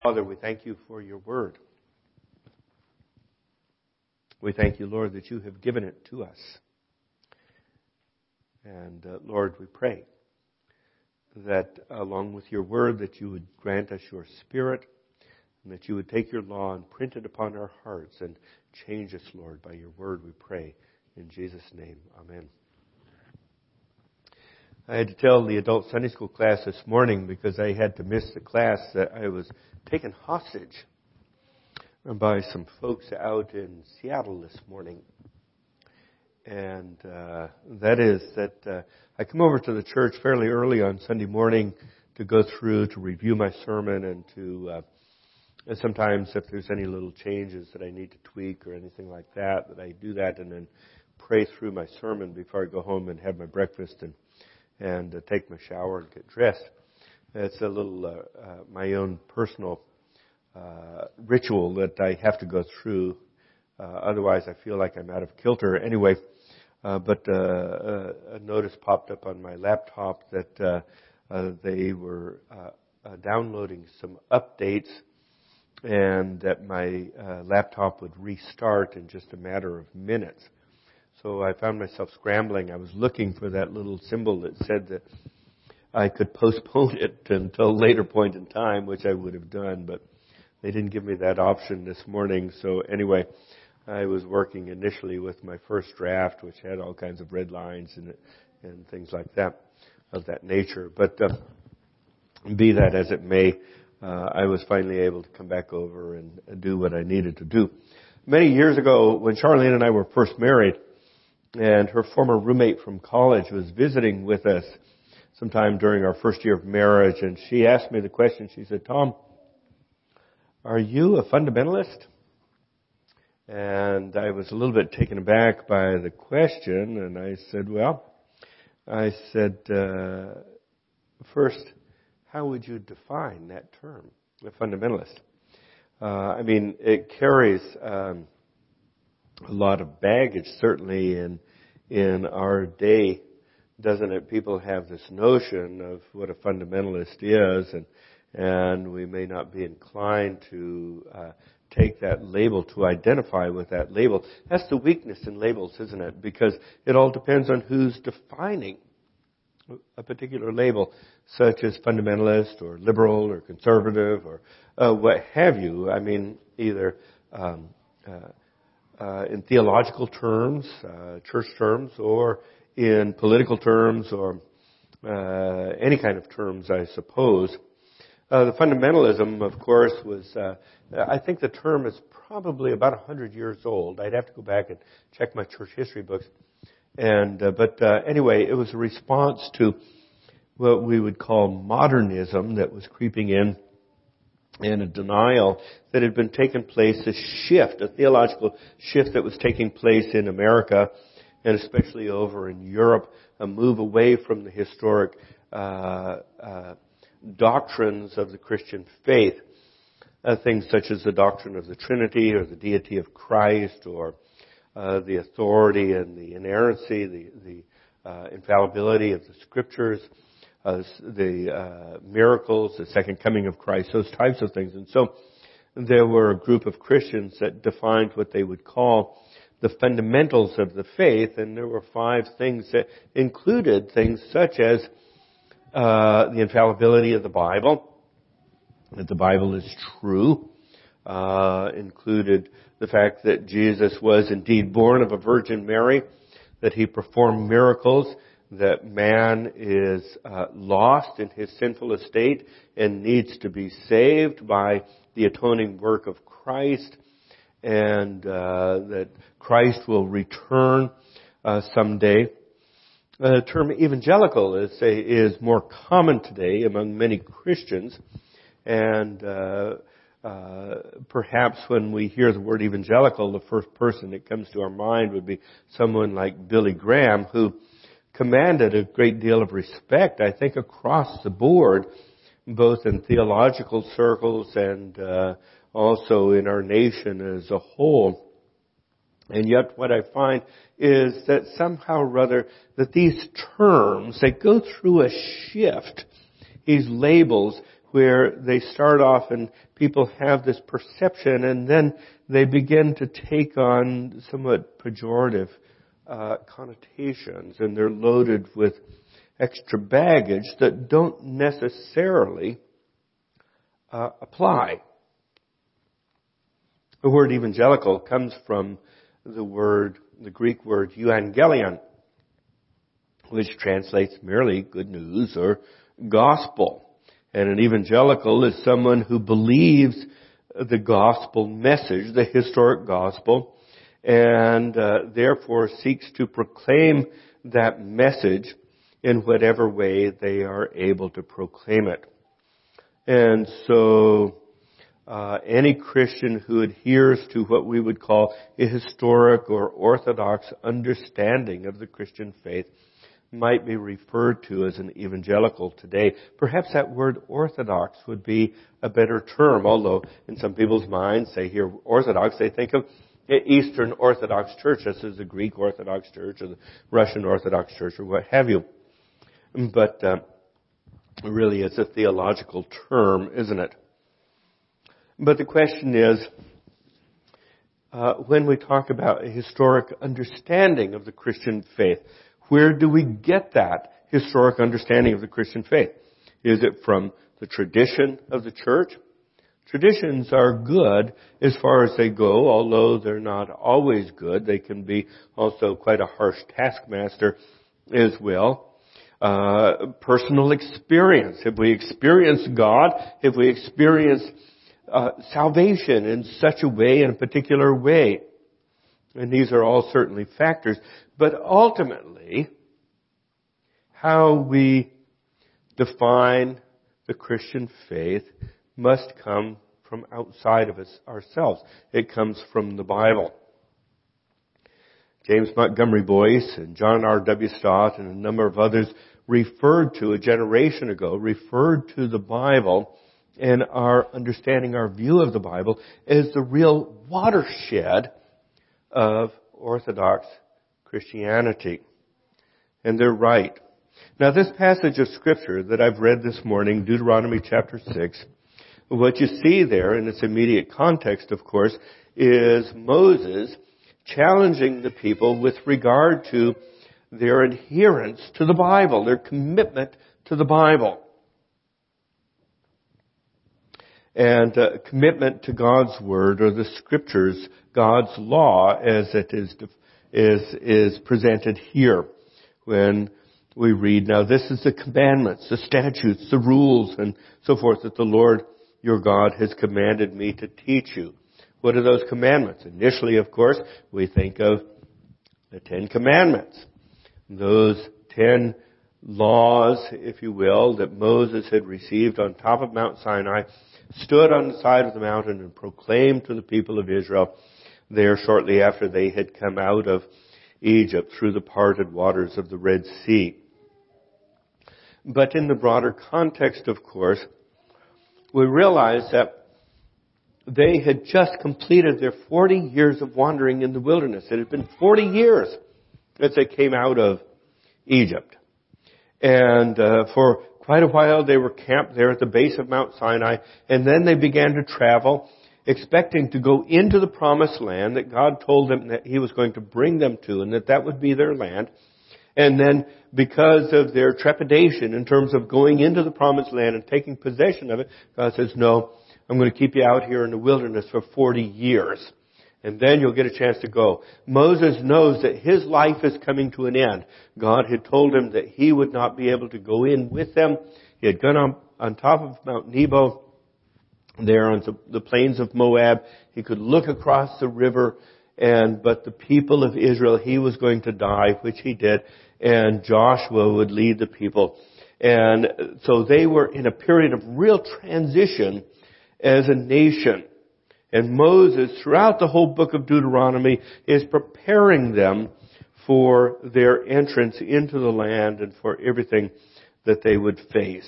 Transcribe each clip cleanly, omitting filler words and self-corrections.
Father, we thank you for your word. We thank you, Lord, that you have given it to us. And Lord, we pray that along with your word that you would grant us your spirit and that you would take your law and print it upon our hearts and change us, Lord, by your word, we pray. In Jesus' name, amen. I had to tell the adult Sunday school class this morning because I had to miss the class that I was taken hostage by some folks out in Seattle this morning. And that is that I come over to the church fairly early on Sunday morning to go through, to review my sermon, and to sometimes if there's any little changes that I need to tweak or anything like that, that I do that and then pray through my sermon before I go home and have my breakfast and take my shower and get dressed. It's a little my own personal ritual that I have to go through. Otherwise, I feel like I'm out of kilter. Anyway, but a notice popped up on my laptop that they were downloading some updates and that my laptop would restart in just a matter of minutes. So I found myself scrambling. I was looking for that little symbol that said that I could postpone it until a later point in time, which I would have done, but they didn't give me that option this morning. So anyway, I was working initially with my first draft, which had all kinds of red lines in it and things like that, of that nature. But be that as it may, I was finally able to come back over and do what I needed to do. Many years ago, when Charlene and I were first married, and her former roommate from college was visiting with us sometime during our first year of marriage, and she asked me the question. She said, "Tom, are you a fundamentalist?" And I was a little bit taken aback by the question, and I said, first, how would you define that term, a fundamentalist? I mean, it carries a lot of baggage, certainly in our day, doesn't it? People have this notion of what a fundamentalist is, and we may not be inclined to take that label, to identify with that label. That's the weakness in labels, isn't it? Because it all depends on who's defining a particular label, such as fundamentalist or liberal or conservative or what have you. I mean, either in theological terms, church terms, or in political terms, or any kind of terms, I suppose. The fundamentalism, of course, was, I think the term is probably about 100 years old. I'd have to go back and check my church history books. But anyway, it was a response to what we would call modernism that was creeping in, and a denial that had been taking place, a shift, a theological shift that was taking place in America, and especially over in Europe, a move away from the historic doctrines of the Christian faith, things such as the doctrine of the Trinity or the deity of Christ, or the authority and the inerrancy, the infallibility of the Scriptures, the miracles, the second coming of Christ, those types of things. And so there were a group of Christians that defined what they would call the fundamentals of the faith, and there were 5 things that included things such as the infallibility of the Bible, that the Bible is true, included the fact that Jesus was indeed born of a Virgin Mary, that he performed miracles, that man is lost in his sinful estate and needs to be saved by the atoning work of Christ, and that Christ will return someday. The term evangelical is more common today among many Christians, and perhaps when we hear the word evangelical, the first person that comes to our mind would be someone like Billy Graham, who commanded a great deal of respect, I think, across the board, both in theological circles and also in our nation as a whole. And yet what I find is that somehow or other that these terms, they go through a shift, these labels, where they start off and people have this perception, and then they begin to take on somewhat pejorative connotations, and they're loaded with extra baggage that don't necessarily apply. The word evangelical comes from the Greek word euangelion, which translates merely good news or gospel. And an evangelical is someone who believes the gospel message, the historic gospel, and therefore seeks to proclaim that message in whatever way they are able to proclaim it. And so any Christian who adheres to what we would call a historic or orthodox understanding of the Christian faith might be referred to as an evangelical today. Perhaps that word orthodox would be a better term, although in some people's minds, they hear orthodox, they think of Eastern Orthodox Church. This is the Greek Orthodox Church or the Russian Orthodox Church or what have you. But really it's a theological term, isn't it? But the question is, when we talk about a historic understanding of the Christian faith, where do we get that historic understanding of the Christian faith? Is it from the tradition of the church? Traditions are good as far as they go, although they're not always good. They can be also quite a harsh taskmaster as well. Personal experience. Have we experienced God? Have we experienced salvation in such a way, in a particular way? And these are all certainly factors. But ultimately, how we define the Christian faith must come from outside of us ourselves. It comes from the Bible. James Montgomery Boyce and John R.W. Stott and a number of others referred to, a generation ago, referred to the Bible and our understanding, our view of the Bible as the real watershed of Orthodox Christianity. And they're right. Now this passage of Scripture that I've read this morning, Deuteronomy chapter 6, what you see there in its immediate context, of course, is Moses challenging the people with regard to their adherence to the Bible, their commitment to the Bible. And commitment to God's Word or the Scriptures, God's law as it is presented here when we read, now this is the commandments, the statutes, the rules, and so forth that the Lord your God has commanded me to teach you. What are those commandments? Initially, of course, we think of the 10 Commandments. Those 10 laws, if you will, that Moses had received on top of Mount Sinai, stood on the side of the mountain and proclaimed to the people of Israel there shortly after they had come out of Egypt through the parted waters of the Red Sea. But in the broader context, of course, we realize that they had just completed their 40 years of wandering in the wilderness. It had been 40 years as they came out of Egypt. And for quite a while they were camped there at the base of Mount Sinai, and then they began to travel, expecting to go into the promised land that God told them that He was going to bring them to, and that would be their land. And then because of their trepidation in terms of going into the promised land and taking possession of it, God says, no, I'm going to keep you out here in the wilderness for 40 years. And then you'll get a chance to go. Moses knows that his life is coming to an end. God had told him that he would not be able to go in with them. He had gone on top of Mount Nebo, there on the plains of Moab. He could look across the river, but the people of Israel, he was going to die, which he did, and Joshua would lead the people. And so they were in a period of real transition as a nation. And Moses, throughout the whole book of Deuteronomy, is preparing them for their entrance into the land and for everything that they would face.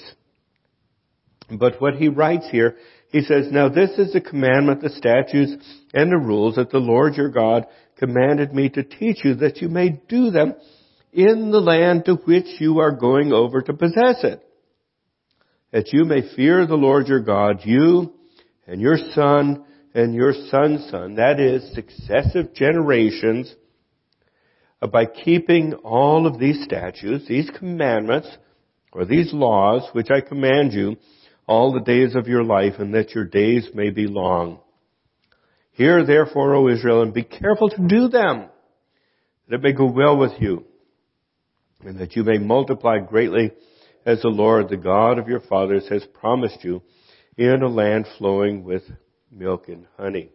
But what he writes here, he says, now this is the commandment, the statutes, and the rules that the Lord your God commanded me to teach you, that you may do them in the land to which you are going over to possess it. that you may fear the Lord your God, you and your son and your son's son, that is, successive generations, by keeping all of these statutes, these commandments, or these laws, which I command you, all the days of your life, and that your days may be long. Hear therefore, O Israel, and be careful to do them, that it may go well with you, and that you may multiply greatly, as the Lord, the God of your fathers, has promised you, in a land flowing with milk and honey.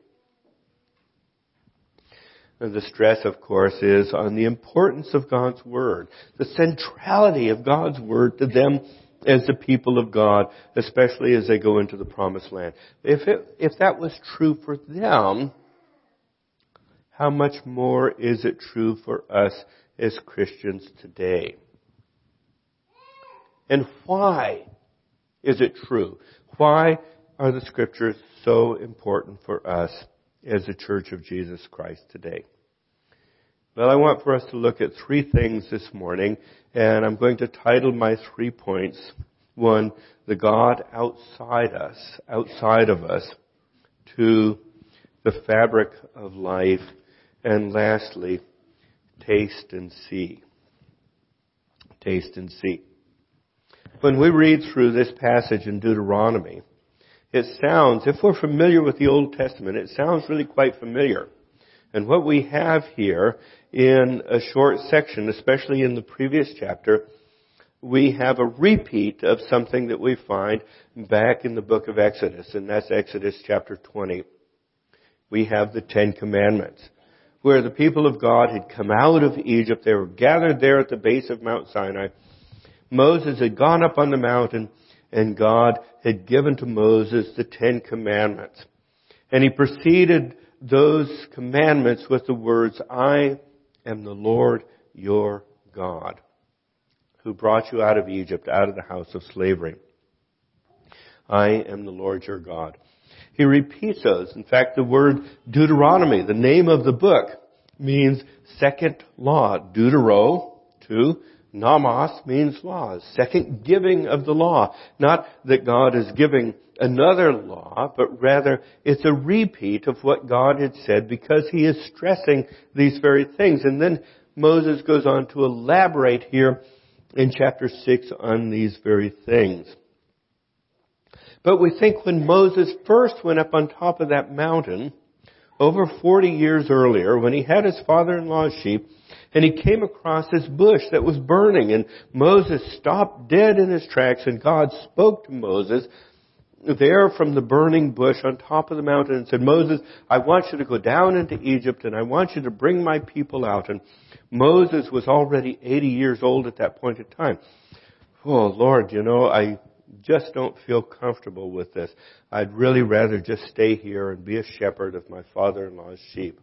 And the stress, of course, is on the importance of God's Word, the centrality of God's Word to them as the people of God, especially as they go into the Promised Land. If that was true for them, how much more is it true for us as Christians today? And why is it true? Why are the Scriptures so important for us as the Church of Jesus Christ today? Well, I want for us to look at three things this morning, and I'm going to title my 3 points. 1, the God outside of us. 2, the fabric of life. And lastly, taste and see. Taste and see. When we read through this passage in Deuteronomy, it sounds, if we're familiar with the Old Testament, it sounds really quite familiar. And what we have here in a short section, especially in the previous chapter, we have a repeat of something that we find back in the book of Exodus, and that's Exodus chapter 20. We have the 10 Commandments, where the people of God had come out of Egypt. They were gathered there at the base of Mount Sinai. Moses had gone up on the mountain, and God had given to Moses the 10 Commandments. And he preceded those commandments with the words, I am the Lord your God, who brought you out of Egypt, out of the house of slavery. I am the Lord your God. He repeats those. In fact, the word Deuteronomy, the name of the book, means second law. Deutero, 2. Nomos means laws. Second giving of the law. Not that God is giving another law, but rather it's a repeat of what God had said because he is stressing these very things. And then Moses goes on to elaborate here in chapter 6 on these very things. But we think when Moses first went up on top of that mountain, over 40 years earlier, when he had his father-in-law's sheep, and he came across this bush that was burning, and Moses stopped dead in his tracks, and God spoke to Moses there from the burning bush on top of the mountain and said, Moses, I want you to go down into Egypt, and I want you to bring my people out. And Moses was already 80 years old at that point in time. Oh, Lord, I just don't feel comfortable with this. I'd really rather just stay here and be a shepherd of my father-in-law's sheep.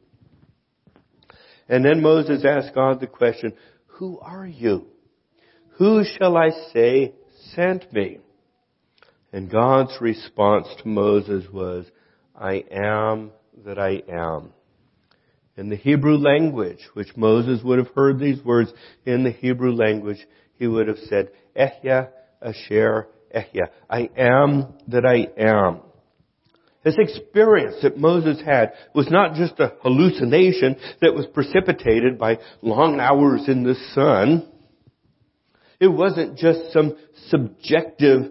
And then Moses asked God the question, who are you? Who shall I say sent me? And God's response to Moses was, I am that I am. In the Hebrew language, which Moses would have heard these words in the Hebrew language, he would have said, Ehya Asher Ehya. I am that I am. This experience that Moses had was not just a hallucination that was precipitated by long hours in the sun. It wasn't just some subjective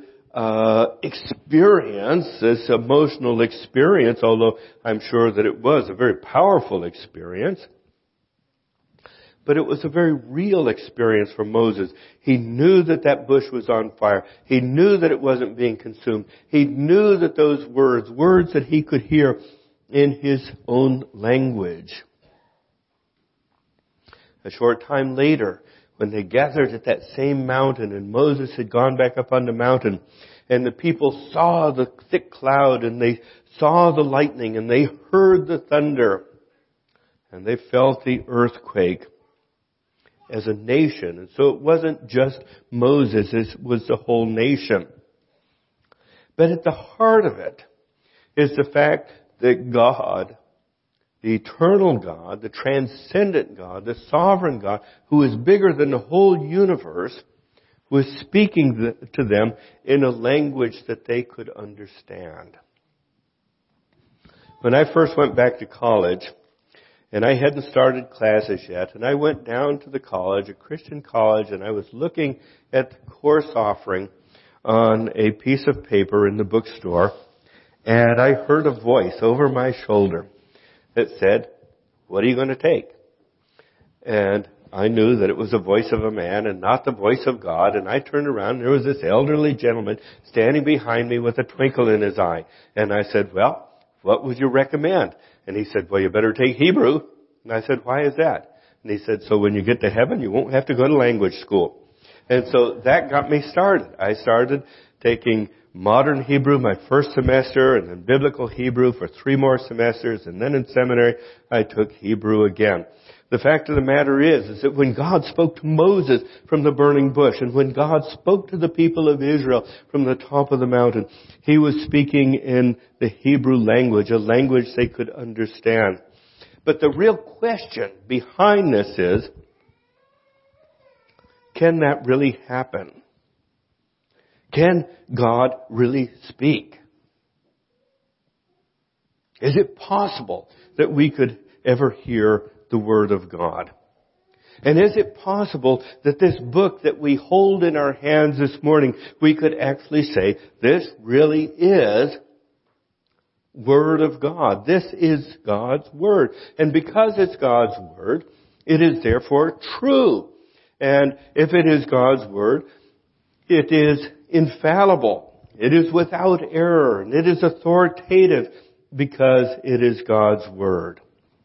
experience, this emotional experience, although I'm sure that it was a very powerful experience. But it was a very real experience for Moses. He knew that that bush was on fire. He knew that it wasn't being consumed. He knew that those words that he could hear in his own language. A short time later, when they gathered at that same mountain, and Moses had gone back up on the mountain, and the people saw the thick cloud, and they saw the lightning, and they heard the thunder, and they felt the earthquake as a nation. And so it wasn't just Moses, it was the whole nation. But at the heart of it is the fact that God, the eternal God, the transcendent God, the sovereign God, who is bigger than the whole universe, was speaking to them in a language that they could understand. When I first went back to college, and I hadn't started classes yet, and I went down to the college, a Christian college, and I was looking at the course offering on a piece of paper in the bookstore, and I heard a voice over my shoulder that said, "What are you going to take?" And I knew that it was the voice of a man and not the voice of God, and I turned around, and there was this elderly gentleman standing behind me with a twinkle in his eye. And I said, "Well, what would you recommend?" And he said, "Well, you better take Hebrew." And I said, "Why is that?" And he said, "So when you get to heaven, you won't have to go to language school." And so that got me started. I started taking modern Hebrew my first semester, and then biblical Hebrew for 3 more semesters, and then in seminary I took Hebrew again. The fact of the matter is that when God spoke to Moses from the burning bush, and when God spoke to the people of Israel from the top of the mountain, He was speaking in the Hebrew language, a language they could understand. But the real question behind this is, can that really happen? Can God really speak? Is it possible that we could ever hear the Word of God? And is it possible that this book that we hold in our hands this morning, we could actually say, this really is Word of God. This is God's Word. And because it's God's Word, it is therefore true. And if it is God's Word, it is infallible. It is without error. And it is authoritative because it is God's Word.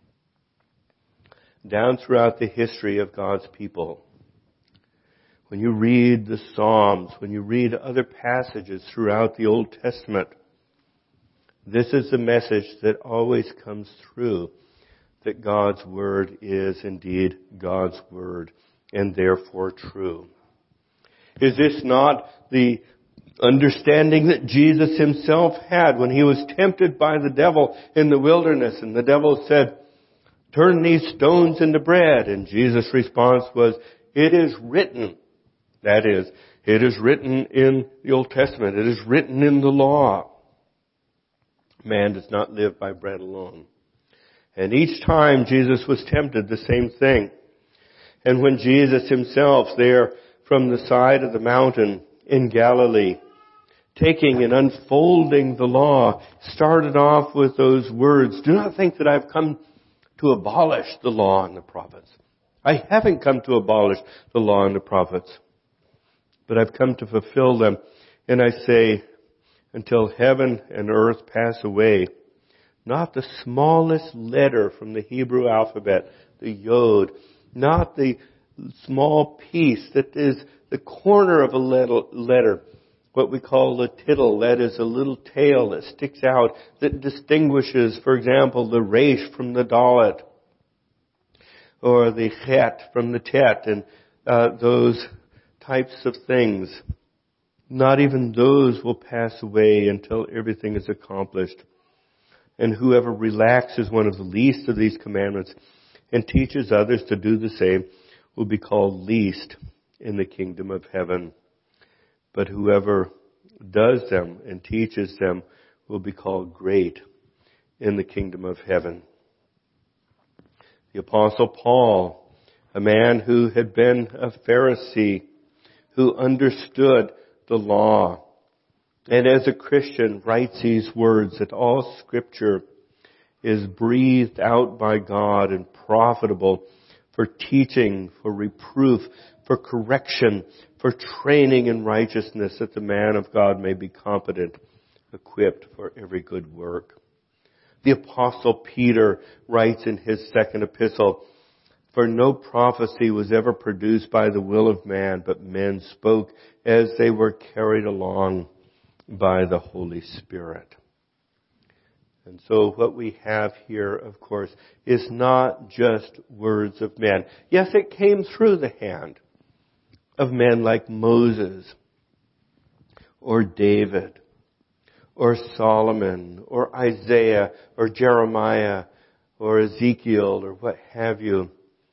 Down throughout the history of God's people, when you read the Psalms, when you read other passages throughout the Old Testament, this is the message that always comes through, that God's Word is indeed God's Word and therefore true. Is this not the understanding that Jesus Himself had when He was tempted by the devil in the wilderness, and the devil said, "Turn these stones into bread"? And Jesus' response was, "It is written." That is, it is written in the Old Testament. It is written in the law. Man does not live by bread alone. And each time Jesus was tempted, the same thing. And when Jesus Himself there from the side of the mountain in Galilee, taking and unfolding the law, started off with those words, "Do not think that I've come to abolish the law and the prophets. I haven't come to abolish the law and the prophets, but I've come to fulfill them. And I say, until heaven and earth pass away, not the smallest letter from the Hebrew alphabet, the yod, not the small piece that is the corner of a letter, what we call the tittle, that is a little tail that sticks out, that distinguishes, for example, the resh from the dalet, or the chet from the tet, and those types of things. Not even those will pass away until everything is accomplished. And whoever relaxes one of the least of these commandments and teaches others to do the same will be called least in the kingdom of heaven. But whoever does them and teaches them will be called great in the kingdom of heaven. The Apostle Paul, a man who had been a Pharisee, who understood the law, and as a Christian writes these words, that all Scripture is breathed out by God and profitable for teaching, for reproof, for correction, for training in righteousness, that the man of God may be competent, equipped for every good work. The Apostle Peter writes in his second epistle, "For no prophecy was ever produced by the will of man, but men spoke as they were carried along by the Holy Spirit." And so what we have here, of course, is not just words of men. Yes, it came through the hand of men like Moses, or David, or Solomon, or Isaiah, or Jeremiah, or Ezekiel, or what have you.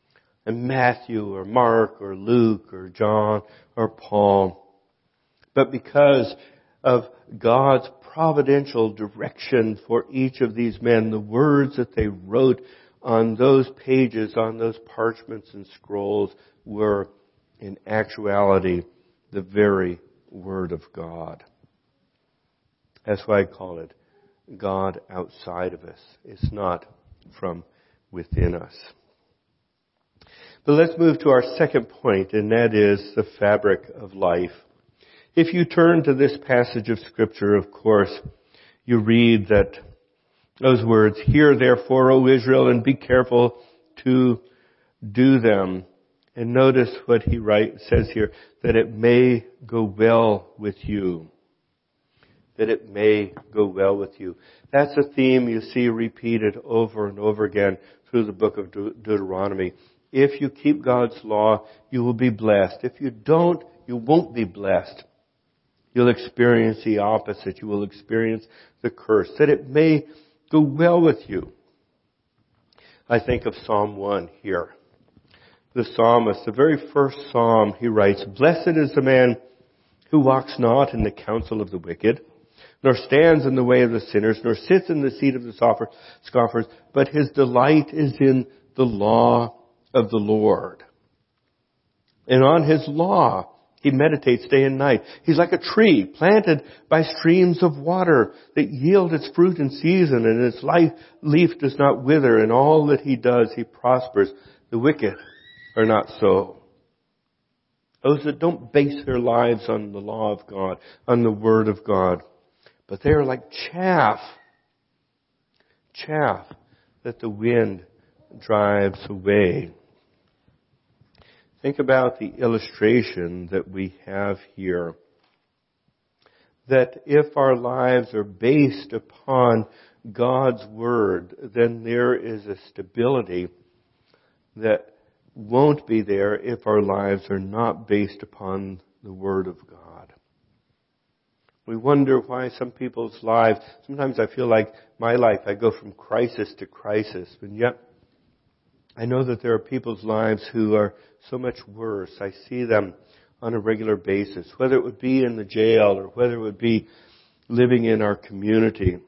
and Matthew or Mark or Luke or John or Paul. But because of God's providential direction for each of these men, the words that they wrote on those pages, on those parchments and scrolls, were in actuality the very Word of God. That's why I call it God outside of us. It's not from within us. But let's move to our second point, and that is the fabric of life. If you turn to this passage of Scripture, of course, you read that those words, "Hear therefore, O Israel, and be careful to do them." And notice what he says here, that it may go well with you. That it may go well with you. That's a theme you see repeated over and over again through the book of Deuteronomy. If you keep God's law, you will be blessed. If you don't, you won't be blessed. You'll experience the opposite. You will experience the curse. That it may go well with you. I think of Psalm 1 here. The psalmist, the very first psalm, he writes, "Blessed is the man who walks not in the counsel of the wicked, nor stands in the way of the sinners, nor sits in the seat of the scoffers, but his delight is in the law of the Lord. And on his law he meditates day and night. He's like a tree planted by streams of water that yield its fruit in season, and its leaf does not wither. In all that he does, he prospers. The wicked are not so." Those that don't base their lives on the law of God, on the Word of God, but they are like chaff that the wind drives away. Think about the illustration that we have here. That if our lives are based upon God's Word, then there is a stability that won't be there if our lives are not based upon the Word of God. We wonder why some people's lives, sometimes I feel like my life, I go from crisis to crisis, and yet I know that there are people's lives who are so much worse. I see them on a regular basis, whether it would be in the jail or whether it would be living in our community.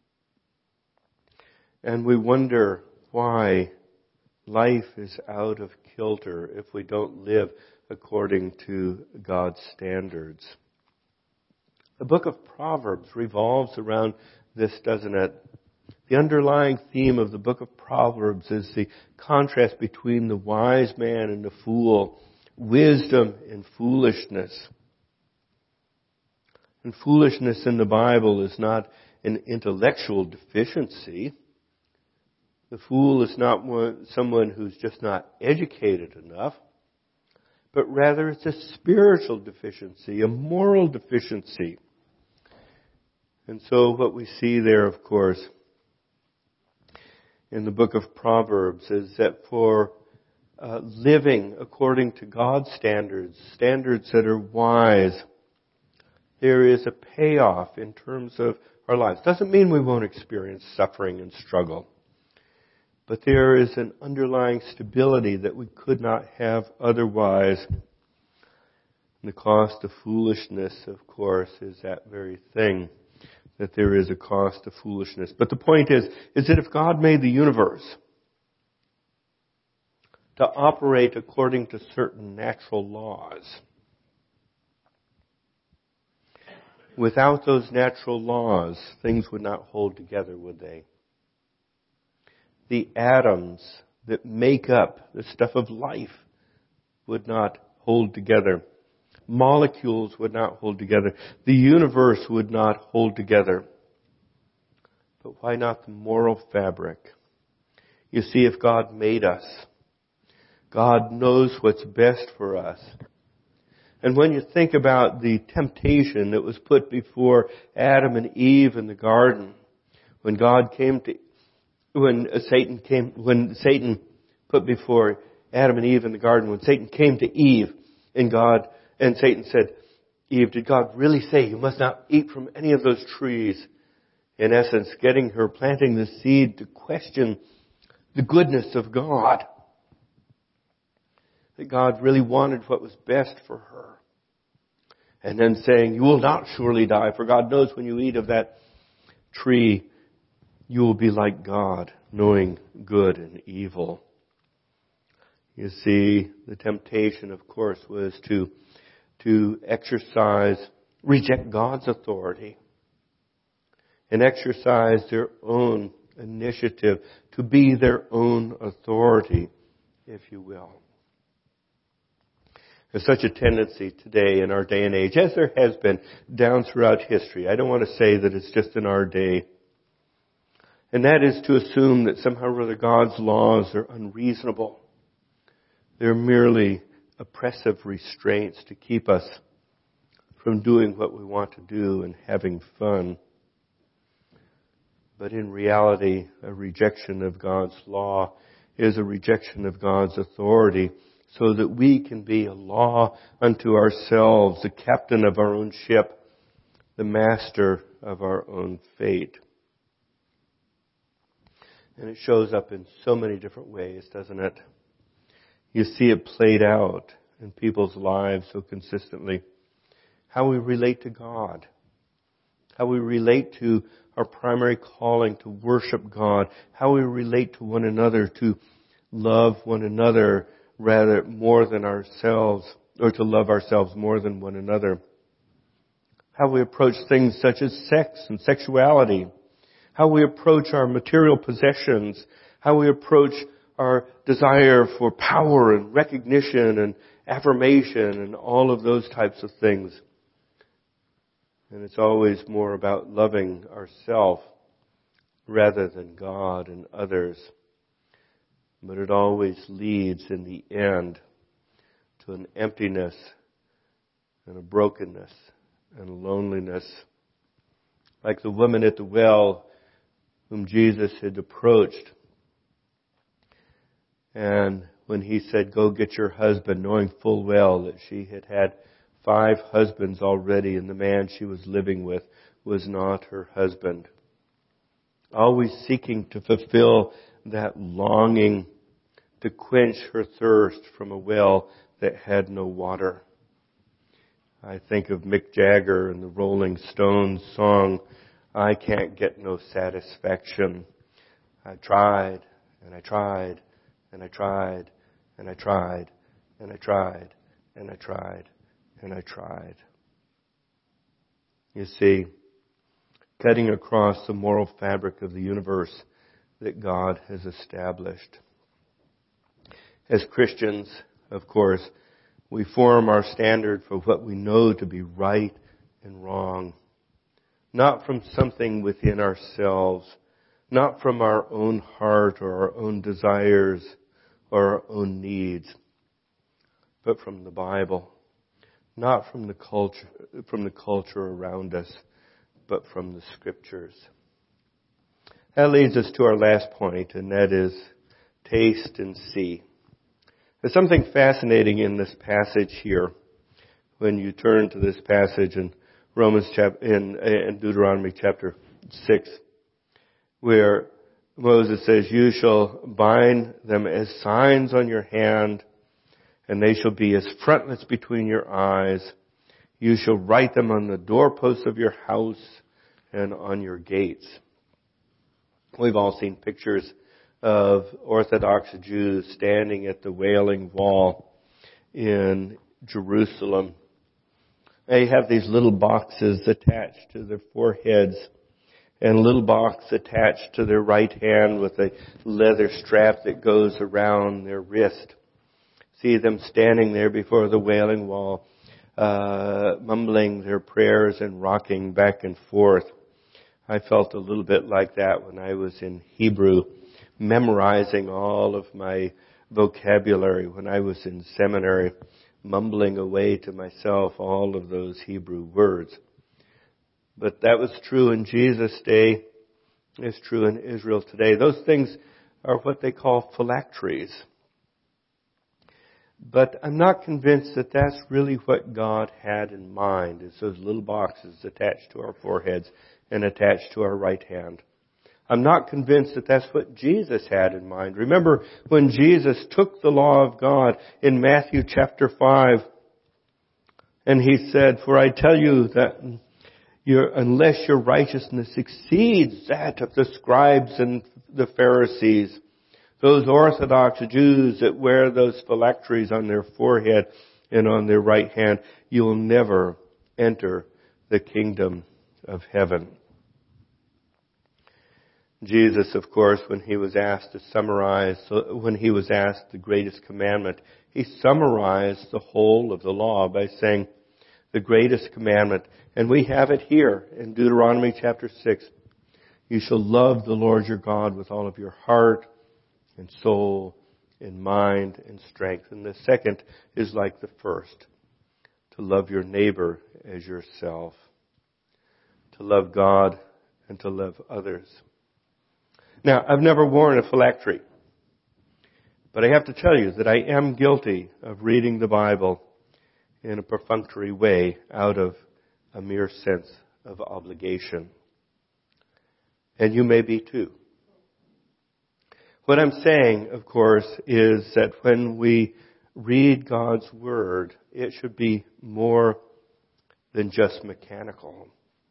And we wonder why life is out of kilter if we don't live according to God's standards. The book of Proverbs revolves around this, doesn't it? The underlying theme of the book of Proverbs is the contrast between the wise man and the fool, wisdom and foolishness. And foolishness in the Bible is not an intellectual deficiency. The fool is not someone who's just not educated enough, but rather it's a spiritual deficiency, a moral deficiency. And so what we see there, of course, in the book of Proverbs is that for living according to God's standards, standards that are wise, there is a payoff in terms of our lives. Doesn't mean we won't experience suffering and struggle. But there is an underlying stability that we could not have otherwise. And the cost of foolishness, of course, is that very thing, that there is a cost of foolishness. But the point is that if God made the universe to operate according to certain natural laws, without those natural laws, things would not hold together, would they? The atoms that make up the stuff of life would not hold together. Molecules would not hold together. The universe would not hold together. But why not the moral fabric? You see, if God made us, God knows what's best for us. And when you think about the temptation that was put before Adam and Eve in the garden, when Satan put before Adam and Eve in the garden, when Satan came to Eve and Satan said, "Eve, did God really say you must not eat from any of those trees?" In essence, planting the seed to question the goodness of God. that God really wanted what was best for her. And then saying, you will not surely die, for God knows when you eat of that tree, you will be like God, knowing good and evil. You see, the temptation, of course, was to reject God's authority and exercise their own initiative, to be their own authority, if you will. There's such a tendency today in our day and age, as there has been down throughout history. I don't want to say that it's just in our day. And that is to assume that somehow or other God's laws are unreasonable. They're merely oppressive restraints to keep us from doing what we want to do and having fun. But in reality, a rejection of God's law is a rejection of God's authority, so that we can be a law unto ourselves, the captain of our own ship, the master of our own fate. And it shows up in so many different ways, doesn't it? You see it played out in people's lives so consistently. How we relate to God. How we relate to our primary calling to worship God. How we relate to one another, to love one another rather more than ourselves, or to love ourselves more than one another. How we approach things such as sex and sexuality. How we approach our material possessions. How we approach our desire for power and recognition and affirmation and all of those types of things. And it's always more about loving ourselves rather than God and others. But it always leads in the end to an emptiness and a brokenness and a loneliness. Like the woman at the well whom Jesus had approached. And when he said, go get your husband, knowing full well that she had had 5 husbands already and the man she was living with was not her husband. Always seeking to fulfill that longing to quench her thirst from a well that had no water. I think of Mick Jagger and the Rolling Stones song, I Can't Get No Satisfaction. I tried, and I tried, and I tried, and I tried, and I tried, and I tried, and I tried. You see, cutting across the moral fabric of the universe that God has established. As Christians, of course, we form our standard for what we know to be right and wrong. Not from something within ourselves, not from our own heart or our own desires or our own needs, but from the Bible. Not from the culture around us, but from the Scriptures. That leads us to our last point, and that is taste and see. There's something fascinating in this passage here. When you turn to this passage in in Deuteronomy chapter 6, where Moses says, you shall bind them as signs on your hand, and they shall be as frontlets between your eyes. You shall write them on the doorposts of your house and on your gates. We've all seen pictures of Orthodox Jews standing at the Wailing Wall in Jerusalem. They have these little boxes attached to their foreheads and a little box attached to their right hand with a leather strap that goes around their wrist. See them standing there before the Wailing Wall, mumbling their prayers and rocking back and forth. I felt a little bit like that when I was in Hebrew, memorizing all of my vocabulary when I was in seminary, mumbling away to myself all of those Hebrew words. But that was true in Jesus' day. It's true in Israel today. Those things are what they call phylacteries. But I'm not convinced that that's really what God had in mind, is those little boxes attached to our foreheads and attached to our right hand. I'm not convinced that that's what Jesus had in mind. Remember when Jesus took the law of God in Matthew chapter 5, and he said, "For I tell you that unless your righteousness exceeds that of the scribes and the Pharisees," those Orthodox Jews that wear those phylacteries on their forehead and on their right hand, you will never enter the kingdom of heaven. Jesus, of course, when he was asked the greatest commandment, he summarized the whole of the law by saying, the greatest commandment, and we have it here in Deuteronomy chapter 6, you shall love the Lord your God with all of your heart and soul and mind and strength. And the second is like the first, to love your neighbor as yourself, to love God and to love others. Now, I've never worn a phylactery, but I have to tell you that I am guilty of reading the Bible in a perfunctory way out of a mere sense of obligation. And you may be too. What I'm saying, of course, is that when we read God's Word, it should be more than just mechanical.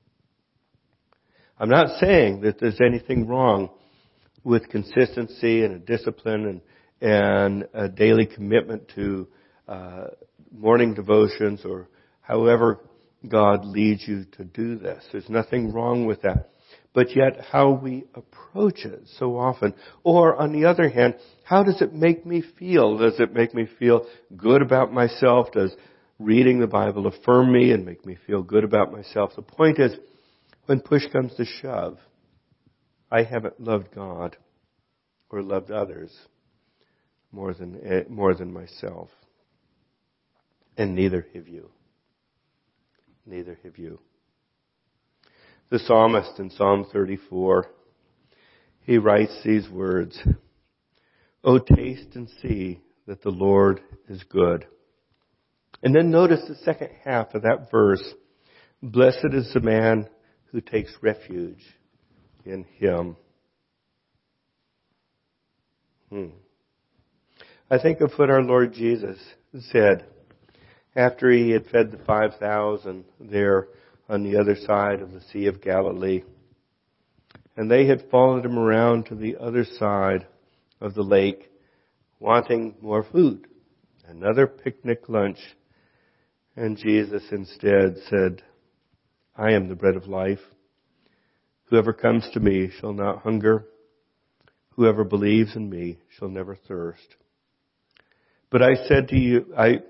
I'm not saying that there's anything wrong with consistency and a discipline and a daily commitment to morning devotions or however God leads you to do this. There's nothing wrong with that. But yet how we approach it so often. Or on the other hand, how does it make me feel? Does it make me feel good about myself? Does reading the Bible affirm me and make me feel good about myself? The point is, when push comes to shove, I haven't loved God or loved others more than myself. And neither have you. Neither have you. The psalmist in Psalm 34, he writes these words, "O taste and see that the Lord is good." And then notice the second half of that verse, "Blessed is the man who takes refuge in Him." I think of what our Lord Jesus said after He had fed the 5,000 there on the other side of the Sea of Galilee. And they had followed Him around to the other side of the lake, wanting more food, another picnic lunch. And Jesus instead said, "I am the bread of life. Whoever comes to me shall not hunger. Whoever believes in me shall never thirst. But I said to you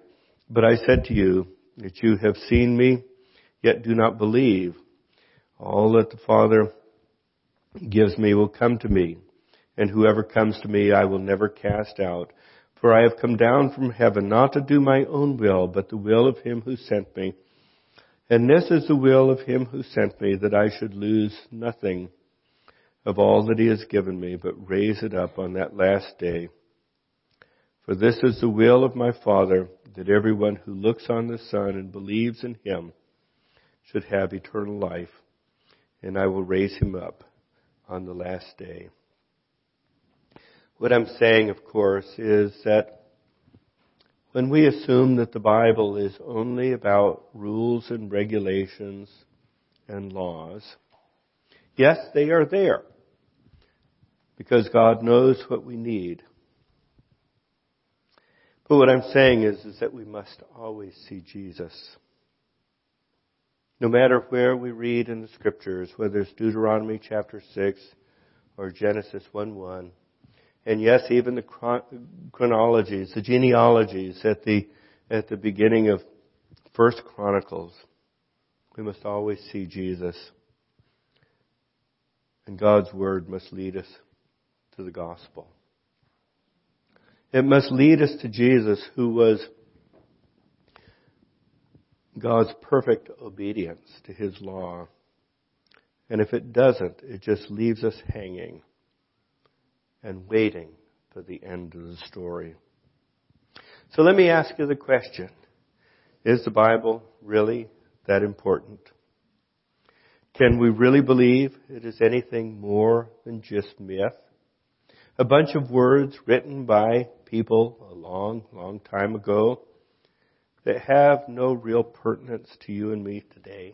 that you have seen me, yet do not believe. All that the Father gives me will come to me, and whoever comes to me I will never cast out. For I have come down from heaven not to do my own will, but the will of Him who sent me. And this is the will of Him who sent me, that I should lose nothing of all that He has given me, but raise it up on that last day. For this is the will of my Father, that everyone who looks on the Son and believes in Him should have eternal life, and I will raise him up on the last day." What I'm saying, of course, is that when we assume that the Bible is only about rules and regulations and laws, yes, they are there, because God knows what we need. But what I'm saying is that we must always see Jesus. No matter where we read in the Scriptures, whether it's Deuteronomy chapter 6 or Genesis 1:1, and yes, even the chronologies, the genealogies at the beginning of First Chronicles, we must always see Jesus. And God's Word must lead us to the gospel. It must lead us to Jesus, who was God's perfect obedience to His law. And if it doesn't, it just leaves us hanging and waiting for the end of the story. So let me ask you the question, is the Bible really that important? Can we really believe it is anything more than just myth? A bunch of words written by people a long, long time ago that have no real pertinence to you and me today.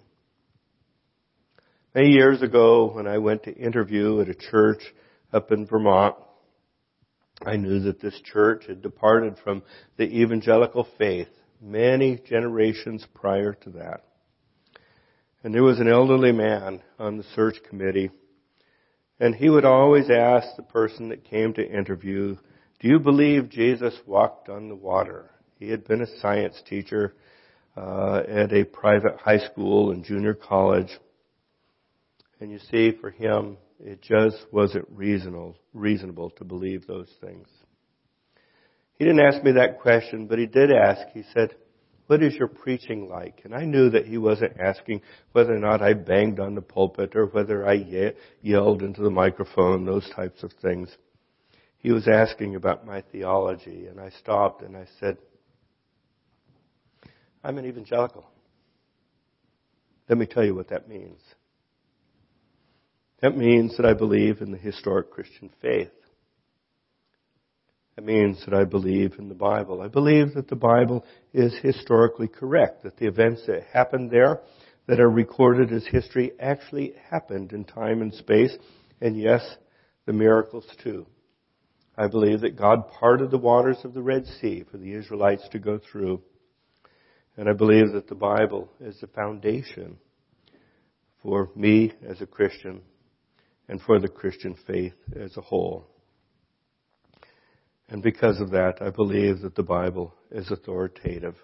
Many years ago, when I went to interview at a church up in Vermont, I knew that this church had departed from the evangelical faith many generations prior to that. And there was an elderly man on the search committee, and he would always ask the person that came to interview, "Do you believe Jesus walked on the water?" He had been a science teacher at a private high school and junior college. And you see, for him, it just wasn't reasonable to believe those things. He didn't ask me that question, but he did ask. He said, "What is your preaching like?" And I knew that he wasn't asking whether or not I banged on the pulpit or whether I yelled into the microphone, those types of things. He was asking about my theology, and I stopped and I said, "I'm an evangelical." Let me tell you what that means. That means that I believe in the historic Christian faith. That means that I believe in the Bible. I believe that the Bible is historically correct, that the events that happened there, that are recorded as history, actually happened in time and space, and yes, the miracles too. I believe that God parted the waters of the Red Sea for the Israelites to go through. And I believe that the Bible is the foundation for me as a Christian and for the Christian faith as a whole. And because of that, I believe that the Bible is authoritative.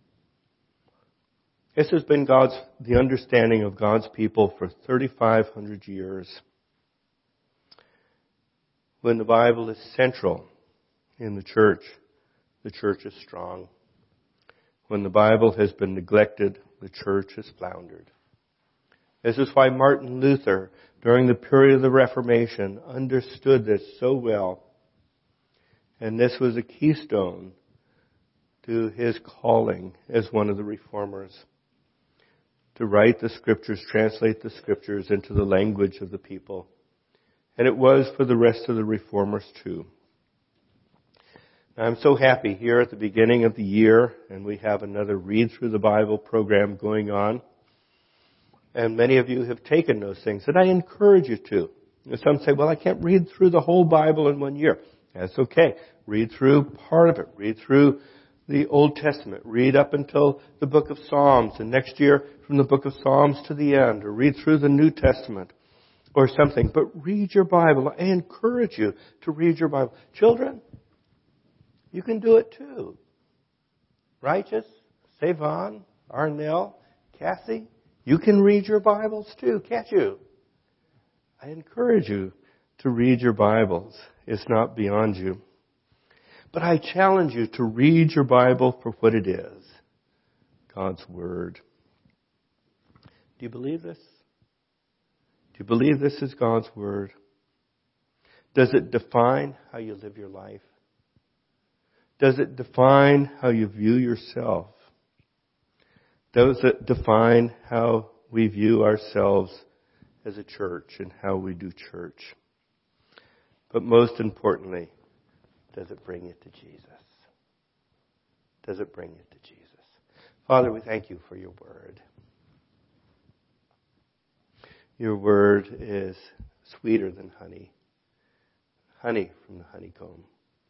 This has been the understanding of God's people for 3,500 years. When the Bible is central in the church is strong. When the Bible has been neglected, the church has floundered. This is why Martin Luther, during the period of the Reformation, understood this so well. And this was a keystone to his calling as one of the reformers, to write the Scriptures, translate the Scriptures into the language of the people. And it was for the rest of the reformers too. I'm so happy here at the beginning of the year, and we have another Read Through the Bible program going on. And many of you have taken those things, and I encourage you to. And some say, "Well, I can't read through the whole Bible in 1 year." That's okay. Read through part of it. Read through the Old Testament. Read up until the book of Psalms, and next year from the book of Psalms to the end, or read through the New Testament or something. But read your Bible. I encourage you to read your Bible. Children, you can do it too. Righteous, Savon, Arnell, Kathy, you can read your Bibles too, can't you? I encourage you to read your Bibles. It's not beyond you. But I challenge you to read your Bible for what it is. God's Word. Do you believe this? Do you believe this is God's Word? Does it define how you live your life? Does it define how you view yourself? Does it define how we view ourselves as a church and how we do church? But most importantly, does it bring you to Jesus? Does it bring you to Jesus? Father, we thank you for your Word. Your Word is sweeter than honey. Honey from the honeycomb.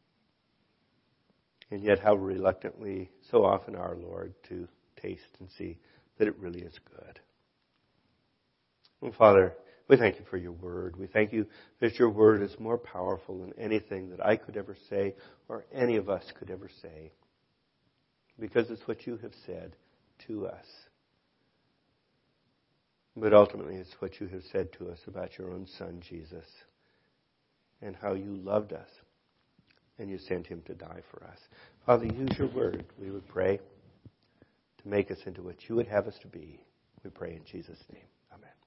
And yet how reluctant we so often are, Lord, to taste and see that it really is good. And Father, we thank you for your Word. We thank you that your Word is more powerful than anything that I could ever say or any of us could ever say. Because it's what you have said to us. But ultimately it's what you have said to us about your own Son, Jesus. And how you loved us. And you sent him to die for us. Father, use your Word, we would pray, to make us into what you would have us to be. We pray in Jesus' name. Amen.